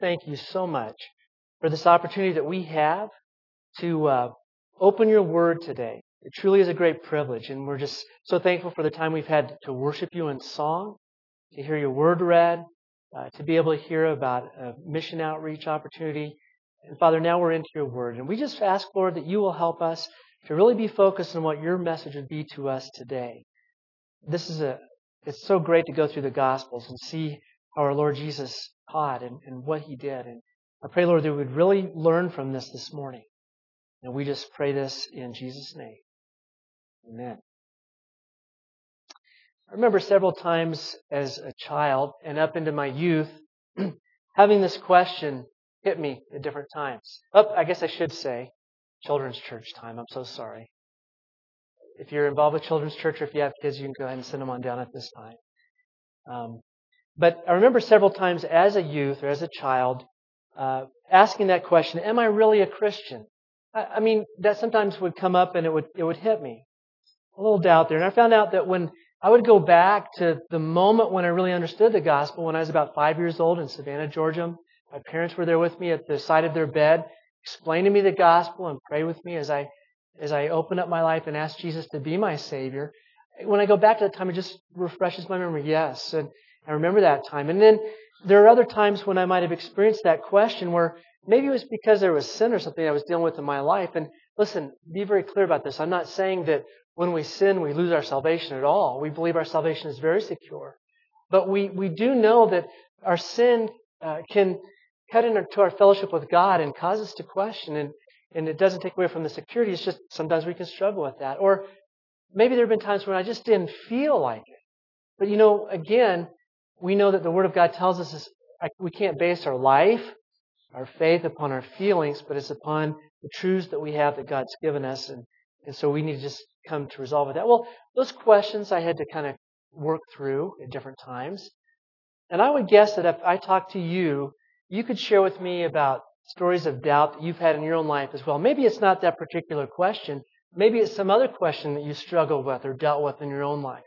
thank you so much for this opportunity that we have to open your word today. It truly is a great privilege, and we're just so thankful for the time we've had to worship you in song, to hear your word read, to be able to hear about a mission outreach opportunity. And Father, now we're into your word, and we just ask, Lord, that you will help us to really be focused on what your message would be to us today. It's so great to go through the Gospels and see how our Lord Jesus taught and what He did. And I pray, Lord, that we would really learn from this morning. And we just pray this in Jesus' name. Amen. I remember several times as a child and up into my youth, having this question hit me at different times. I guess I should say children's church time. I'm so sorry. If you're involved with children's church or if you have kids, you can go ahead and send them on down at this time. But I remember several times as a youth or as a child asking that question, am I really a Christian? I mean, that sometimes would come up and it would hit me. A little doubt there. And I found out that when I would go back to the moment when I really understood the gospel, when I was about 5 years old in Savannah, Georgia, my parents were there with me at the side of their bed, explaining to me the gospel and pray with me as I open up my life and ask Jesus to be my Savior. When I go back to that time, it just refreshes my memory. Yes, and I remember that time. And then there are other times when I might have experienced that question where maybe it was because there was sin or something I was dealing with in my life. And listen, be very clear about this. I'm not saying that when we sin, we lose our salvation at all. We believe our salvation is very secure. But we do know that our sin can cut into our fellowship with God and cause us to question. And it doesn't take away from the security. It's just sometimes we can struggle with that. Or maybe there have been times when I just didn't feel like it. But again, we know that the Word of God tells us we can't base our life, our faith upon our feelings, but it's upon the truths that we have that God's given us. And so we need to just come to resolve with that. Well, those questions I had to kind of work through at different times. And I would guess that if I talked to you, you could share with me about stories of doubt that you've had in your own life as well. Maybe it's not that particular question. Maybe it's some other question that you struggled with or dealt with in your own life.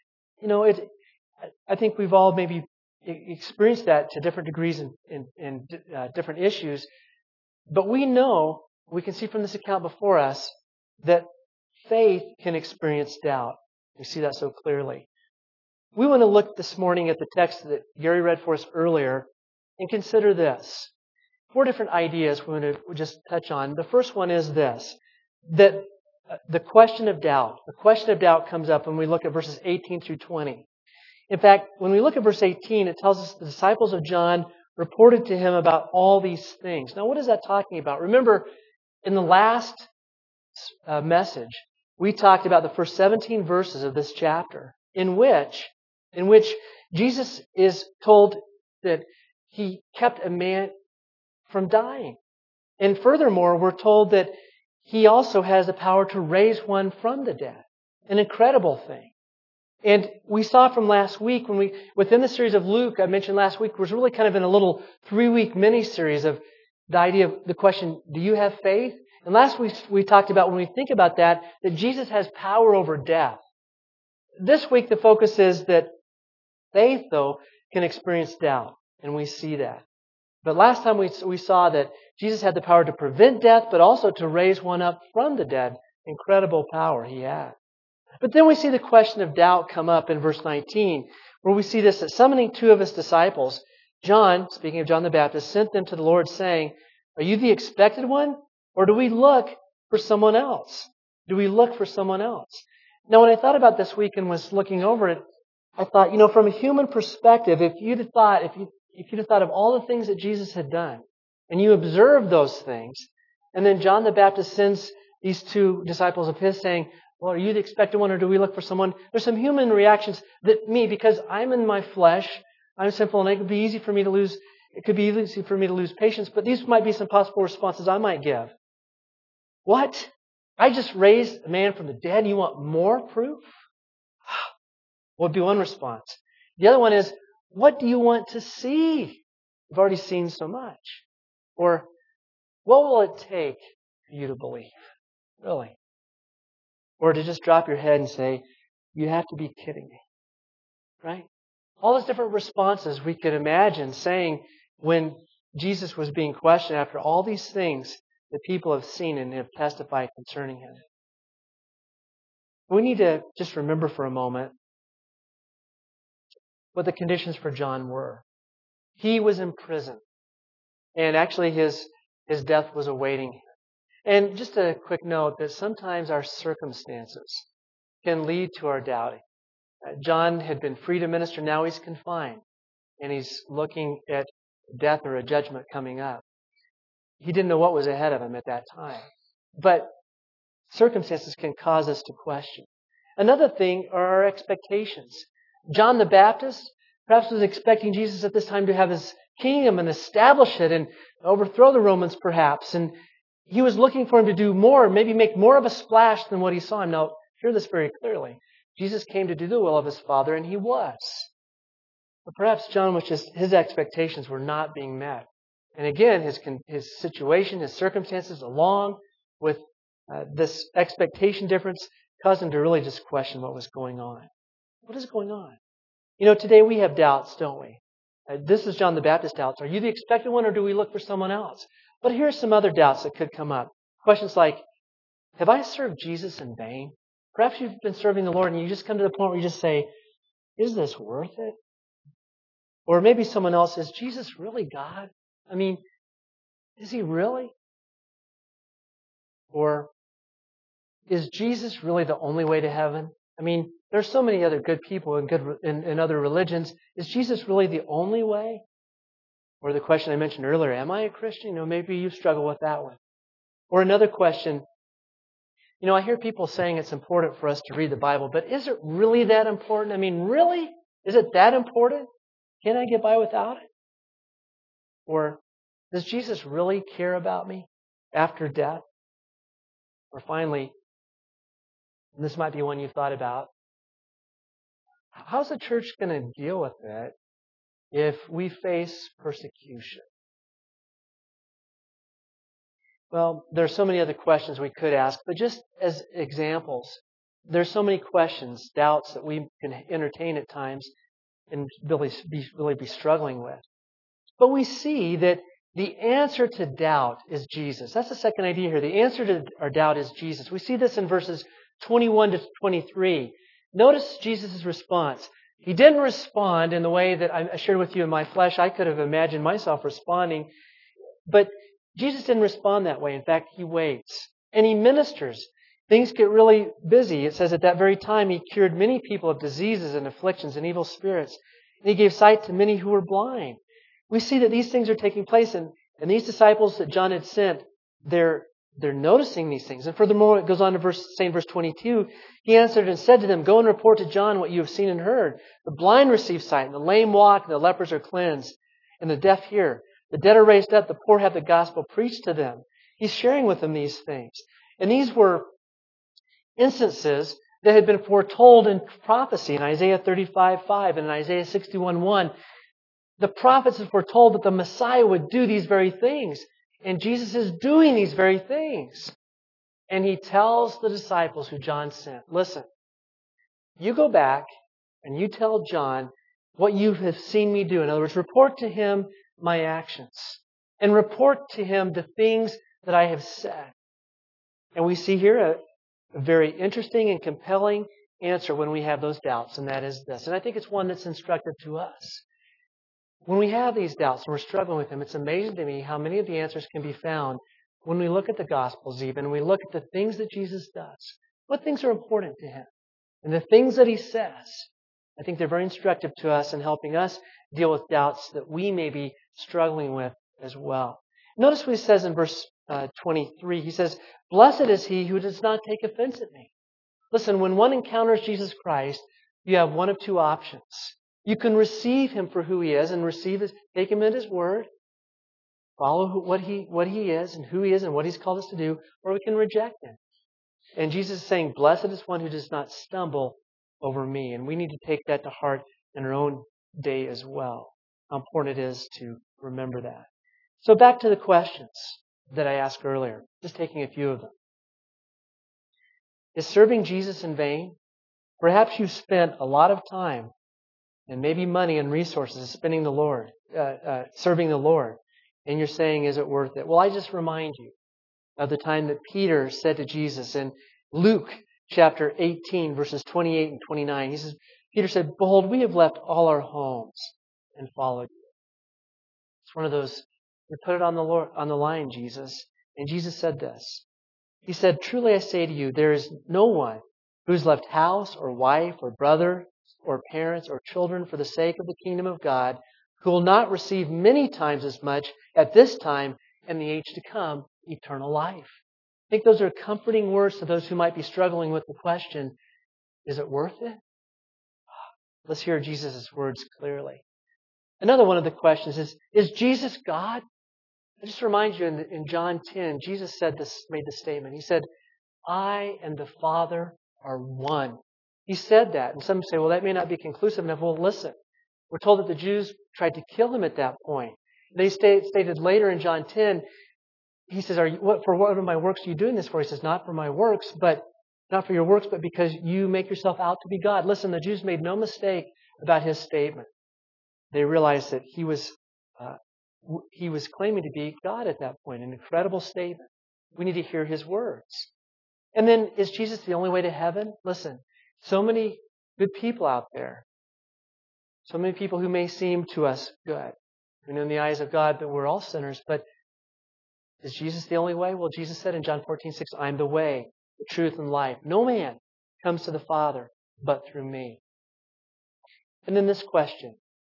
I think we've all maybe experienced that to different degrees in different issues. But we know, we can see from this account before us, that faith can experience doubt. We see that so clearly. We want to look this morning at the text that Gary read for us earlier and consider this. 4 different ideas we want to just touch on. The first one is this, that the question of doubt. The question of doubt comes up when we look at verses 18 through 20. In fact, when we look at verse 18, it tells us the disciples of John reported to him about all these things. Now, what is that talking about? Remember, in the last message, we talked about the first 17 verses of this chapter, in which Jesus is told that He kept a man from dying. And furthermore, we're told that He also has the power to raise one from the dead. An incredible thing. And we saw from last week, within the series of Luke, I mentioned last week, was really kind of in a little 3-week mini-series of the idea of the question, do you have faith? And last week we talked about, when we think about that Jesus has power over death. This week the focus is that faith, though, can experience doubt. And we see that. But last time we saw that Jesus had the power to prevent death, but also to raise one up from the dead. Incredible power He had. But then we see the question of doubt come up in verse 19, where we see this, that summoning 2 of His disciples, John, speaking of John the Baptist, sent them to the Lord saying, are you the expected one? Or do we look for someone else? Do we look for someone else? Now, when I thought about this week and was looking over it, I thought, from a human perspective, if you'd have thought of all the things that Jesus had done, and you observed those things, and then John the Baptist sends these 2 disciples of his saying, well, are you the expected one or do we look for someone? There's some human reactions that because I'm in my flesh, I'm sinful, and it could be easy for me to lose patience, but these might be some possible responses I might give. What? I just raised a man from the dead? You want more proof? Would be one response. The other one is, what do you want to see? You've already seen so much. Or, what will it take for you to believe? Really? Or to just drop your head and say, you have to be kidding me. Right? All those different responses we could imagine saying when Jesus was being questioned after all these things that people have seen and have testified concerning Him. We need to just remember for a moment what the conditions for John were. He was in prison. And actually his death was awaiting him. And just a quick note that sometimes our circumstances can lead to our doubting. John had been free to minister, now he's confined. And he's looking at death or a judgment coming up. He didn't know what was ahead of him at that time. But circumstances can cause us to question. Another thing are our expectations. John the Baptist perhaps was expecting Jesus at this time to have His kingdom and establish it and overthrow the Romans perhaps. And he was looking for Him to do more, maybe make more of a splash than what he saw him. Now, hear this very clearly. Jesus came to do the will of His Father, and He was. But perhaps John was just, his expectations were not being met. And again, his situation, his circumstances, along with this expectation difference, caused him to really just question what was going on. What is going on? You know, today we have doubts, don't we? This is John the Baptist's doubts. Are you the expected one, or do we look for someone else? But here are some other doubts that could come up. Questions like, have I served Jesus in vain? Perhaps you've been serving the Lord and you just come to the point where you just say, is this worth it? Or maybe someone else says, Jesus really God? I mean, is He really? Or is Jesus really the only way to heaven? I mean, there's so many other good people in other religions. Is Jesus really the only way? Or the question I mentioned earlier, am I a Christian? You know, maybe you struggle with that one. Or another question, you know, I hear people saying it's important for us to read the Bible, but is it really that important? I mean, really? Is it that important? Can I get by without it? Or does Jesus really care about me after death? Or finally, and this might be one you've thought about, how's the church going to deal with it if we face persecution? Well, there are so many other questions we could ask, but just as examples, there's so many questions, doubts that we can entertain at times and really be struggling with. But we see that the answer to doubt is Jesus. That's the second idea here. The answer to our doubt is Jesus. We see this in verses 21 to 23. Notice Jesus' response. He didn't respond in the way that I shared with you in my flesh. I could have imagined myself responding. But Jesus didn't respond that way. In fact, He waits. And He ministers. Things get really busy. It says at that very time He cured many people of diseases and afflictions and evil spirits. And He gave sight to many who were blind. We see that these things are taking place. And these disciples that John had sent, they're noticing these things. And furthermore, it goes on to say in verse 22, He answered and said to them, go and report to John what you have seen and heard. The blind receive sight, and the lame walk, and the lepers are cleansed, and the deaf hear. The dead are raised up, the poor have the gospel preached to them. He's sharing with them these things. And these were instances that had been foretold in prophecy in Isaiah 35:5 and in Isaiah 61:1. The prophets had foretold that the Messiah would do these very things. And Jesus is doing these very things. And He tells the disciples who John sent, listen, you go back and you tell John what you have seen me do. In other words, report to him my actions. And report to him the things that I have said. And we see here a very interesting and compelling answer when we have those doubts, and that is this. And I think it's one that's instructive to us. When we have these doubts and we're struggling with them, it's amazing to me how many of the answers can be found when we look at the Gospels even, we look at the things that Jesus does. What things are important to Him? And the things that He says. I think they're very instructive to us in helping us deal with doubts that we may be struggling with as well. Notice what He says in verse 23. He says, blessed is he who does not take offense at me. Listen, when one encounters Jesus Christ, you have one of two options. You can receive Him for who He is and take Him at His word, follow what He is and who He is and what He's called us to do, or we can reject Him. And Jesus is saying, blessed is one who does not stumble over me. And we need to take that to heart in our own day as well. How important it is to remember that. So back to the questions that I asked earlier, just taking a few of them. Is serving Jesus in vain? Perhaps you've spent a lot of time and maybe money and resources serving the Lord. And you're saying, is it worth it? Well, I just remind you of the time that Peter said to Jesus in Luke chapter 18, verses 28 and 29. Peter said, "Behold, we have left all our homes and followed you." It's one of those, we put it on the line, Jesus. And Jesus said this. He said, "Truly I say to you, there is no one who's left house or wife or brother or parents or children for the sake of the kingdom of God who will not receive many times as much at this time and the age to come, eternal life." I think those are comforting words to those who might be struggling with the question, is it worth it? Let's hear Jesus' words clearly. Another one of the questions is Jesus God? I just remind you in John 10, Jesus made this statement. He said, "I and the Father are one." He said that. And some say, well, that may not be conclusive enough. Well, listen. We're told that the Jews tried to kill him at that point. They stated later in John 10, he says, for what of my works are you doing this for? He says, not for my works, not for your works, but because you make yourself out to be God. Listen, the Jews made no mistake about his statement. They realized that he was claiming to be God at that point. An incredible statement. We need to hear his words. And then, is Jesus the only way to heaven? Listen, so many good people out there. So many people who may seem to us good. We know in the eyes of God that we're all sinners, but is Jesus the only way? Well, Jesus said in John 14:6, "I am the way, the truth, and life. No man comes to the Father but through me." And then this question.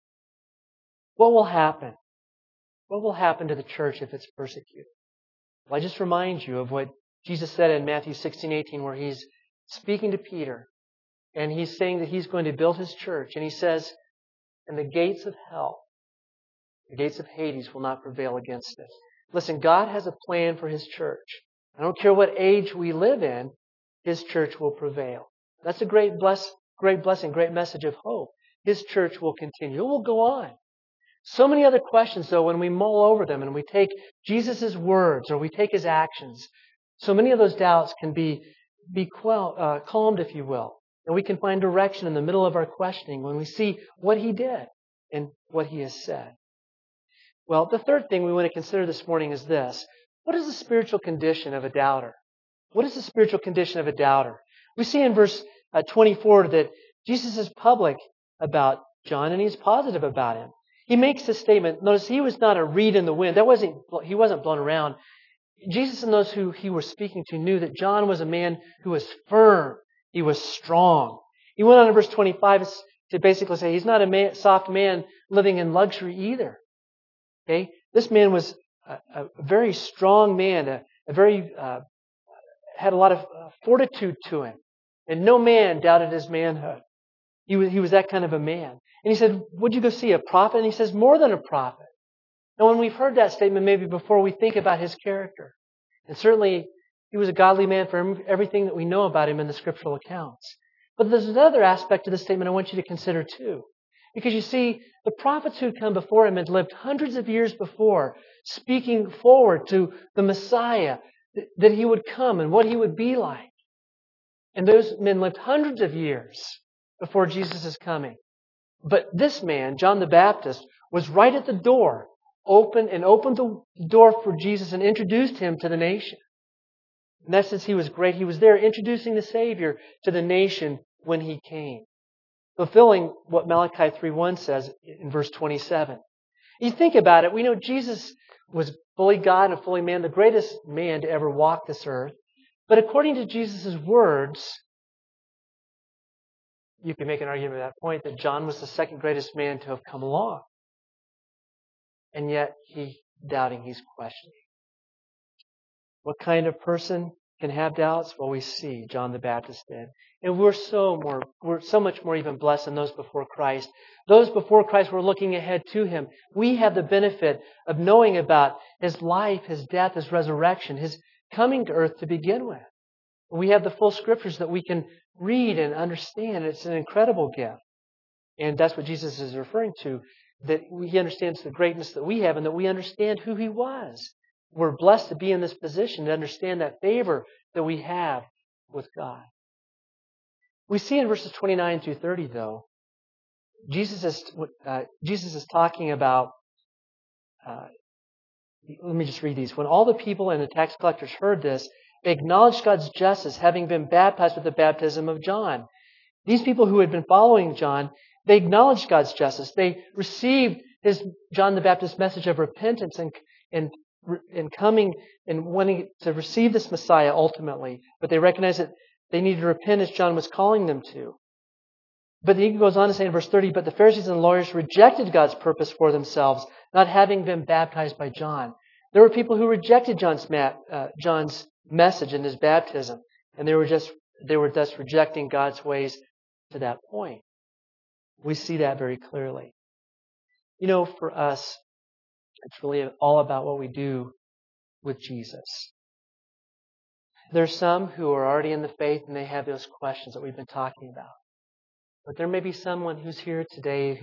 What will happen? What will happen to the church if it's persecuted? Well, I just remind you of what Jesus said in Matthew 16:18, where he's speaking to Peter, and he's saying that he's going to build his church. And he says, "And the gates of hell, the gates of Hades will not prevail against it." Listen, God has a plan for his church. I don't care what age we live in, his church will prevail. That's a great blessing, great message of hope. His church will continue. It will go on. So many other questions, though, when we mull over them and we take Jesus' words or we take his actions, so many of those doubts can be calmed, if you will. And we can find direction in the middle of our questioning when we see what he did and what he has said. Well, the third thing we want to consider this morning is this. What is the spiritual condition of a doubter? What is the spiritual condition of a doubter? We see in verse 24 that Jesus is public about John and he's positive about him. He makes this statement. Notice he was not a reed in the wind. He wasn't blown around. Jesus and those who he was speaking to knew that John was a man who was firm. He was strong. He went on in verse 25 to basically say he's not a soft man living in luxury either. Okay, this man was a very strong man, had a lot of fortitude to him, and no man doubted his manhood. He was that kind of a man. And he said, "Would you go see a prophet?" And he says, "More than a prophet." Now, when we've heard that statement maybe before, we think about his character. And certainly, he was a godly man for everything that we know about him in the scriptural accounts. But there's another aspect to this statement I want you to consider too. Because you see, the prophets who had come before him had lived hundreds of years before, speaking forward to the Messiah, that he would come and what he would be like. And those men lived hundreds of years before Jesus' coming. But this man, John the Baptist, was right at the door, opened the door for Jesus and introduced him to the nation. In that sense, he was great. He was there introducing the Savior to the nation when he came, fulfilling what Malachi 3:1 says in verse 27. You think about it, we know Jesus was fully God and fully man, the greatest man to ever walk this earth. But according to Jesus' words, you can make an argument at that point that John was the second greatest man to have come along. And yet he's doubting, he's questioning. What kind of person can have doubts? Well, we see John the Baptist did. And we're so much more even blessed than those before Christ. Those before Christ were looking ahead to him. We have the benefit of knowing about his life, his death, his resurrection, his coming to earth to begin with. We have the full scriptures that we can read and understand. It's an incredible gift. And that's what Jesus is referring to, that he understands the greatness that we have and that we understand who he was. We're blessed to be in this position to understand that favor that we have with God. We see in verses 29 through 30, though, Jesus is talking about Let me just read these. When all the people and the tax collectors heard this, they acknowledged God's justice, having been baptized with the baptism of John. These people who had been following John, they acknowledged God's justice. They received John the Baptist's message of repentance and coming and wanting to receive this Messiah ultimately. But they recognized that they needed to repent as John was calling them to. But he goes on to say in verse 30, but the Pharisees and lawyers rejected God's purpose for themselves, not having been baptized by John. There were people who rejected John's message in his baptism, and they were thus rejecting God's ways to that point. We see that very clearly. For us, it's really all about what we do with Jesus. There's some who are already in the faith and they have those questions that we've been talking about. But there may be someone who's here today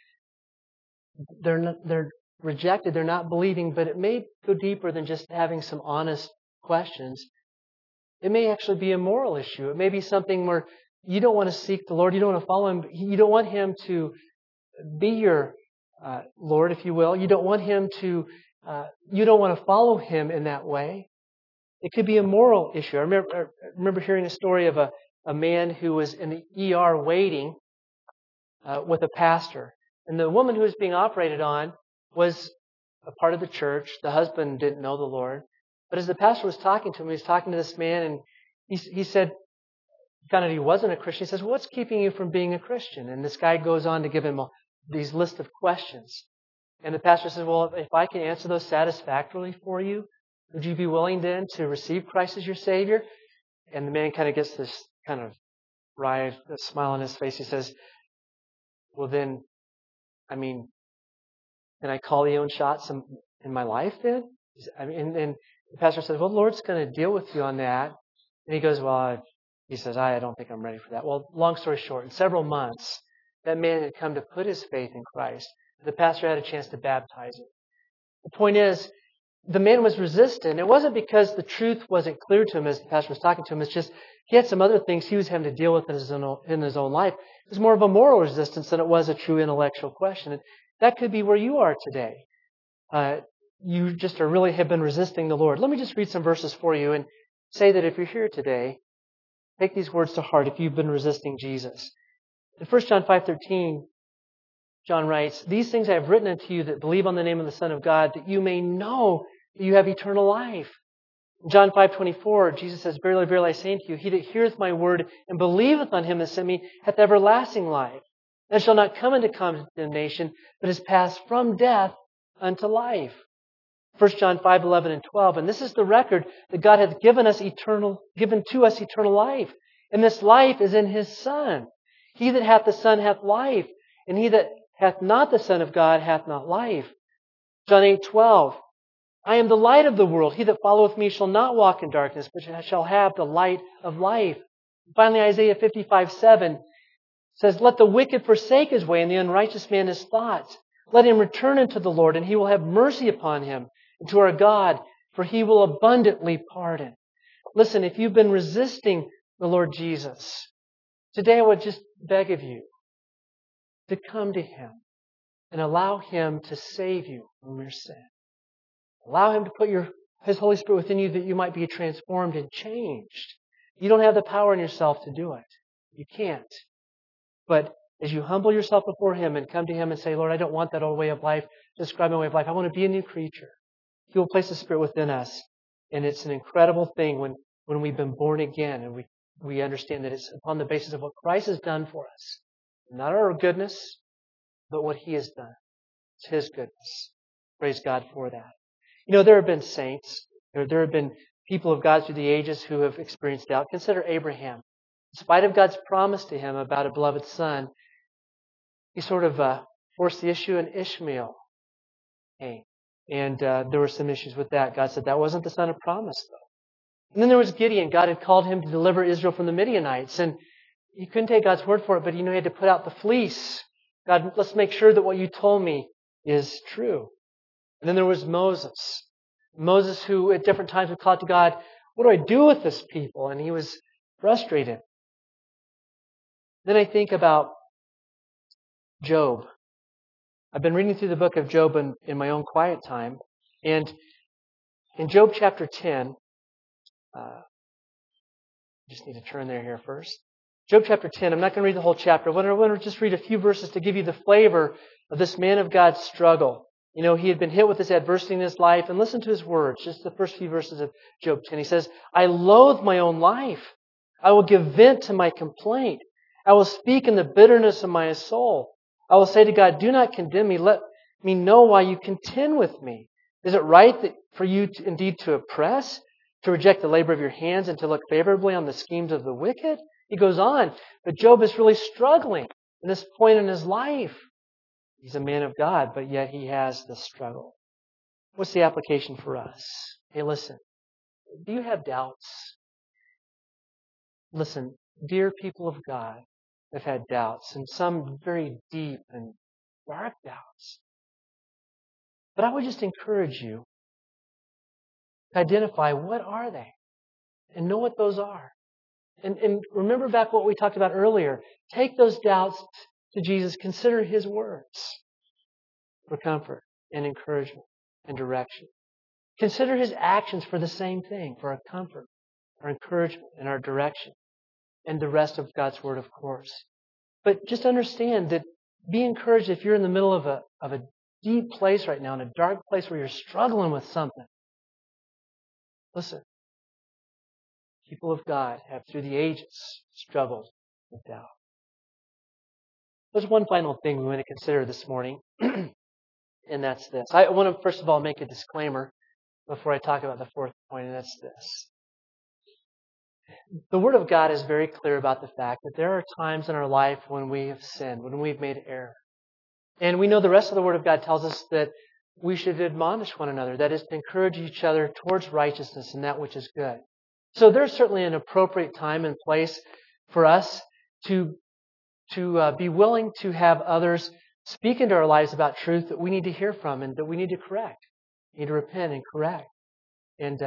they're rejected, they're not believing, but it may go deeper than just having some honest questions. It may actually be a moral issue. It may be something where you don't want to seek the Lord, you don't want to follow Him, you don't want Him to be your Lord, if you will. You don't want Him to, you don't want to follow Him in that way. It could be a moral issue. I remember hearing a story of a man who was in the ER waiting with a pastor. And the woman who was being operated on was a part of the church. The husband didn't know the Lord. But as the pastor was talking to him, he was talking to this man, and he said, found out he wasn't a Christian. He says, what's keeping you from being a Christian? And this guy goes on to give him these list of questions. And the pastor says, well, if I can answer those satisfactorily for you, would you be willing then to receive Christ as your Savior? And the man kind of gets this kind of wry smile on his face. He says, well then, can I call the own shots in my life then? And the pastor says, well, the Lord's going to deal with you on that. And he goes, he says, I don't think I'm ready for that. Well, long story short, in several months, that man had come to put his faith in Christ. The pastor had a chance to baptize him. The point is, the man was resistant. It wasn't because the truth wasn't clear to him as the pastor was talking to him. It's just he had some other things he was having to deal with in his own life. It was more of a moral resistance than it was a true intellectual question. And that could be where you are today. You just have been resisting the Lord. Let me just read some verses for you and say that if you're here today, take these words to heart if you've been resisting Jesus. In 1 John 5:13, John writes, these things I have written unto you that believe on the name of the Son of God, that you may know that you have eternal life. In John 5:24, Jesus says, verily, verily, I say unto you, he that heareth my word and believeth on him that sent me hath everlasting life, and shall not come into condemnation, but is passed from death unto life. 1 John 5:11 and 12, and this is the record that God hath given to us eternal life, and this life is in His Son. He that hath the Son hath life, and he that hath not the Son of God hath not life. John 8:12, I am the light of the world. He that followeth me shall not walk in darkness, but shall have the light of life. Finally, Isaiah 55:7 says, let the wicked forsake his way, and the unrighteous man his thoughts. Let him return unto the Lord, and He will have mercy upon him, and to our God, for He will abundantly pardon. Listen, if you've been resisting the Lord Jesus, today I would just beg of you to come to Him and allow Him to save you from your sin. Allow Him to put His Holy Spirit within you that you might be transformed and changed. You don't have the power in yourself to do it. You can't. But as you humble yourself before Him and come to Him and say, Lord, I don't want that old way of life. Describe my way of life. I want to be a new creature. He will place the Spirit within us. And it's an incredible thing when we've been born again and we understand that it's upon the basis of what Christ has done for us. Not our goodness, but what He has done. It's His goodness. Praise God for that. There have been saints. There have been people of God through the ages who have experienced doubt. Consider Abraham. In spite of God's promise to him about a beloved son, he sort of forced the issue in Ishmael. And there were some issues with that. God said that wasn't the son of promise, though. And then there was Gideon. God had called him to deliver Israel from the Midianites. And he couldn't take God's word for it, but he had to put out the fleece. God, let's make sure that what you told me is true. And then there was Moses. Moses who at different times would call out to God, what do I do with this people? And he was frustrated. Then I think about Job. I've been reading through the book of Job in my own quiet time. And In Job chapter 10, just need to turn there here first. Job chapter 10, I'm not going to read the whole chapter. I want to just read a few verses to give you the flavor of this man of God's struggle. You know, he had been hit with this adversity in his life, and listen to his words, just the first few verses of Job 10. He says, I loathe my own life. I will give vent to my complaint. I will speak in the bitterness of my soul. I will say to God, do not condemn me. Let me know why you contend with me. Is it right for you indeed to oppress, to reject the labor of your hands, and to look favorably on the schemes of the wicked? He goes on, but Job is really struggling in this point in his life. He's a man of God, but yet he has this struggle. What's the application for us? Hey, listen, do you have doubts? Listen, dear people of God have had doubts, and some very deep and dark doubts. But I would just encourage you to identify what are they and know what those are. And remember back what we talked about earlier. Take those doubts to Jesus. Consider His words for comfort and encouragement and direction. Consider His actions for the same thing, for our comfort, our encouragement, and our direction. And the rest of God's Word, of course. But just understand that be encouraged if you're in the middle of a deep place right now, in a dark place where you're struggling with something. Listen. People of God have, through the ages, struggled with doubt. There's one final thing we want to consider this morning, and that's this. I want to, first of all, make a disclaimer before I talk about the fourth point, and that's this. The Word of God is very clear about the fact that there are times in our life when we have sinned, when we've made error. And we know the rest of the Word of God tells us that we should admonish one another, that is, to encourage each other towards righteousness and that which is good. So there's certainly an appropriate time and place for us to be willing to have others speak into our lives about truth that we need to hear from and that we need to correct. We need to repent and correct. And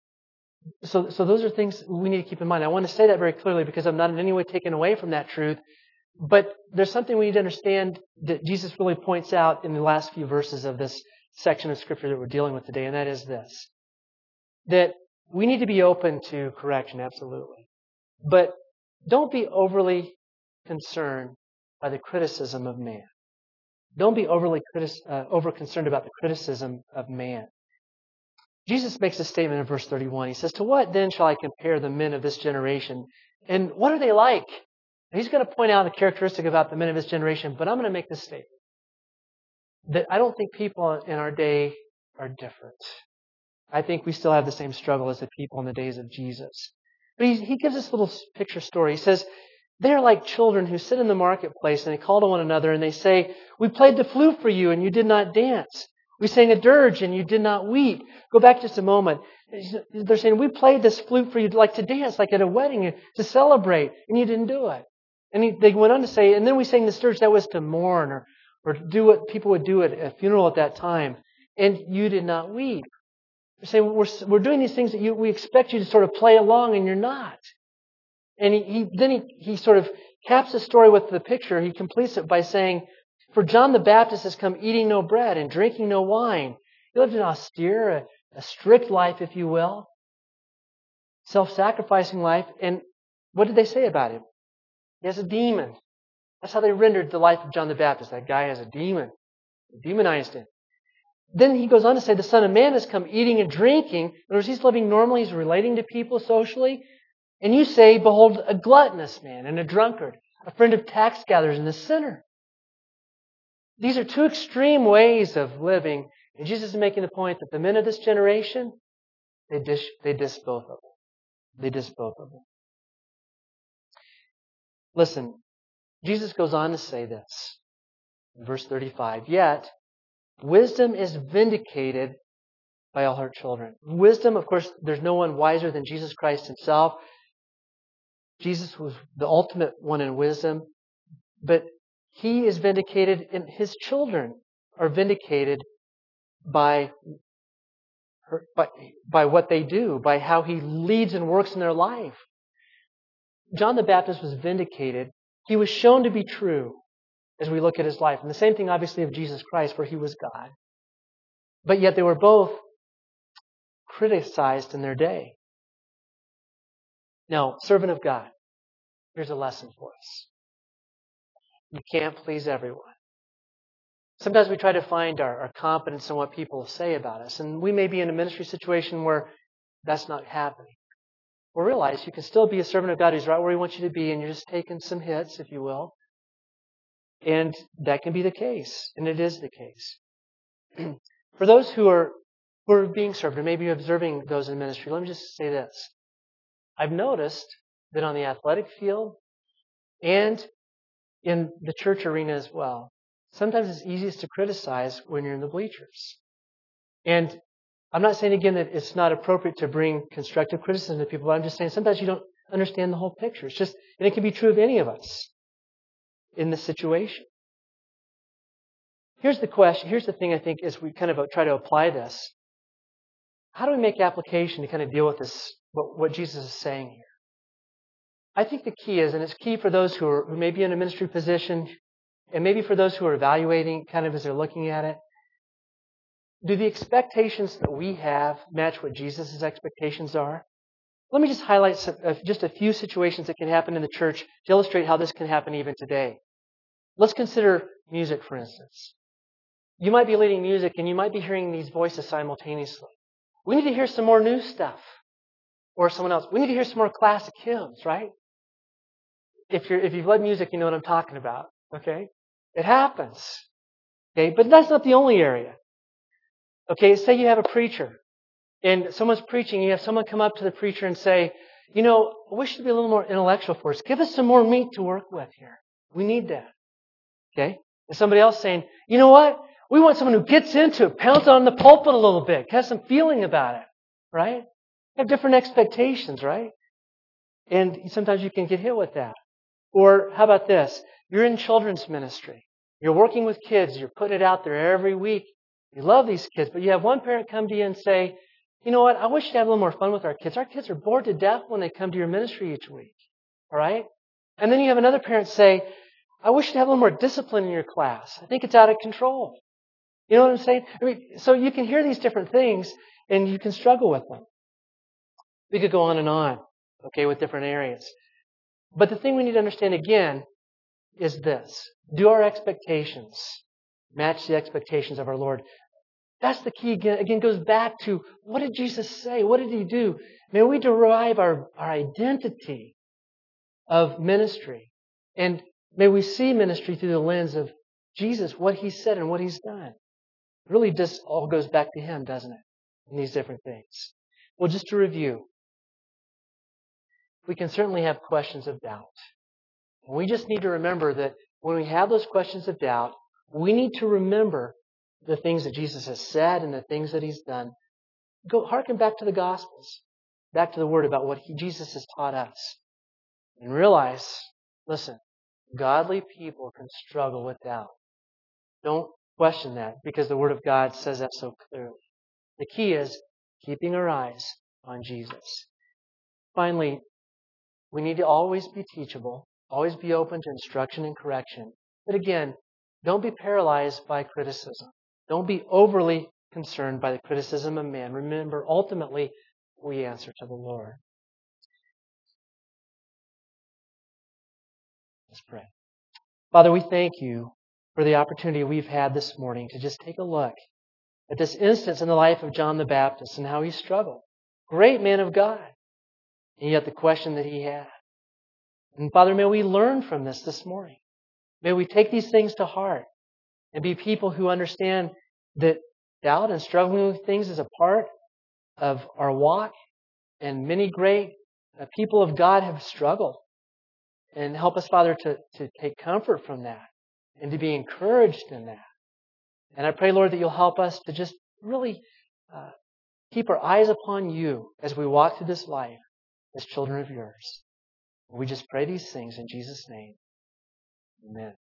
so those are things we need to keep in mind. I want to say that very clearly because I'm not in any way taken away from that truth. But there's something we need to understand that Jesus really points out in the last few verses of this section of Scripture that we're dealing with today, and that is this. That we need to be open to correction, absolutely. But don't be overly concerned by the criticism of man. Don't be overly over concerned about the criticism of man. Jesus makes a statement in verse 31. He says, to what then shall I compare the men of this generation? And what are they like? And he's going to point out the characteristic about the men of this generation, but I'm going to make this statement. That I don't think people in our day are different. I think we still have the same struggle as the people in the days of Jesus. But he gives this little picture story. He says, they are like children who sit in the marketplace and they call to one another and they say, we played the flute for you and you did not dance. We sang a dirge and you did not weep. Go back just a moment. They're saying, we played this flute for you like to dance, like at a wedding, to celebrate, and you didn't do it. And they went on to say, and then we sang this dirge that was to mourn or to do what people would do at a funeral at that time. And you did not weep. They're saying, we're doing these things that we expect you to sort of play along, and you're not. And he sort of caps the story with the picture. He completes it by saying, for John the Baptist has come eating no bread and drinking no wine. He lived an austere, a strict life, if you will. Self-sacrificing life. And what did they say about him? He has a demon. That's how they rendered the life of John the Baptist. That guy has a demon. They demonized him. Then he goes on to say the Son of Man has come eating and drinking. In other words, he's living normally. He's relating to people socially. And you say, behold, a gluttonous man and a drunkard, a friend of tax gatherers and a sinner. These are two extreme ways of living. And Jesus is making the point that the men of this generation, they diss both of them. They diss both of them. Listen, Jesus goes on to say this in verse 35. Yet, wisdom is vindicated by all her children. Wisdom, of course, there's no one wiser than Jesus Christ Himself. Jesus was the ultimate one in wisdom. But He is vindicated and His children are vindicated by what they do, by how He leads and works in their life. John the Baptist was vindicated. He was shown to be true as we look at his life. And the same thing, obviously, of Jesus Christ, where He was God. But yet they were both criticized in their day. Now, servant of God, here's a lesson for us. You can't please everyone. Sometimes we try to find our competence in what people say about us, and we may be in a ministry situation where that's not happening. Well, realize you can still be a servant of God who's right where He wants you to be, and you're just taking some hits, if you will. And that can be the case, and it is the case. For those who are being served, or maybe observing those in ministry, let me just say this. I've noticed that on the athletic field and in the church arena as well, sometimes it's easiest to criticize when you're in the bleachers. And I'm not saying again that it's not appropriate to bring constructive criticism to people, but I'm just saying sometimes you don't understand the whole picture. It's just, and it can be true of any of us in this situation. Here's the question. Here's the thing I think as we kind of try to apply this. How do we make application to kind of deal with this, what Jesus is saying here? I think the key is, and it's key for those who may be in a ministry position, and maybe for those who are evaluating kind of as they're looking at it, do the expectations that we have match what Jesus' expectations are? Let me just highlight just a few situations that can happen in the church to illustrate how this can happen even today. Let's consider music, for instance. You might be leading music and you might be hearing these voices simultaneously. We need to hear some more new stuff. Or someone else. We need to hear some more classic hymns, right? If you've led music, you know what I'm talking about. Okay? It happens. Okay? But that's not the only area. Okay, say you have a preacher and someone's preaching, you have someone come up to the preacher and say, I wish to be a little more intellectual for us. Give us some more meat to work with here. We need that. Okay? And somebody else saying, you know what? We want someone who gets into it, pounds on the pulpit a little bit, has some feeling about it. Right? Have different expectations, right? And sometimes you can get hit with that. Or how about this? You're in children's ministry. You're working with kids. You're putting it out there every week. You love these kids, but you have one parent come to you and say, you know what? I wish you'd have a little more fun with our kids. Our kids are bored to death when they come to your ministry each week. All right? And then you have another parent say, I wish you'd have a little more discipline in your class. I think it's out of control. You know what I'm saying? So you can hear these different things and you can struggle with them. We could go on, okay, with different areas. But the thing we need to understand again is this. Do our expectations match the expectations of our Lord? That's the key. Again, goes back to what did Jesus say? What did He do? May we derive our identity of ministry. And may we see ministry through the lens of Jesus, what He said and what He's done. It really just all goes back to Him, doesn't it? In these different things. Well, just to review. We can certainly have questions of doubt. We just need to remember that when we have those questions of doubt, we need to remember the things that Jesus has said and the things that He's done. Go hearken back to the Gospels, back to the Word about what Jesus has taught us. And realize, listen, godly people can struggle with doubt. Don't question that because the Word of God says that so clearly. The key is keeping our eyes on Jesus. Finally, we need to always be teachable, always be open to instruction and correction. But again, don't be paralyzed by criticism. Don't be overly concerned by the criticism of man. Remember, ultimately, we answer to the Lord. Let's pray. Father, we thank You for the opportunity we've had this morning to just take a look at this instance in the life of John the Baptist and how he struggled. Great man of God. And yet the question that he had. And Father, may we learn from this morning. May we take these things to heart and be people who understand that doubt and struggling with things is a part of our walk. And many great people of God have struggled. And help us, Father, to take comfort from that and to be encouraged in that. And I pray, Lord, that You'll help us to just really keep our eyes upon You as we walk through this life as children of Yours. We just pray these things in Jesus' name. Amen.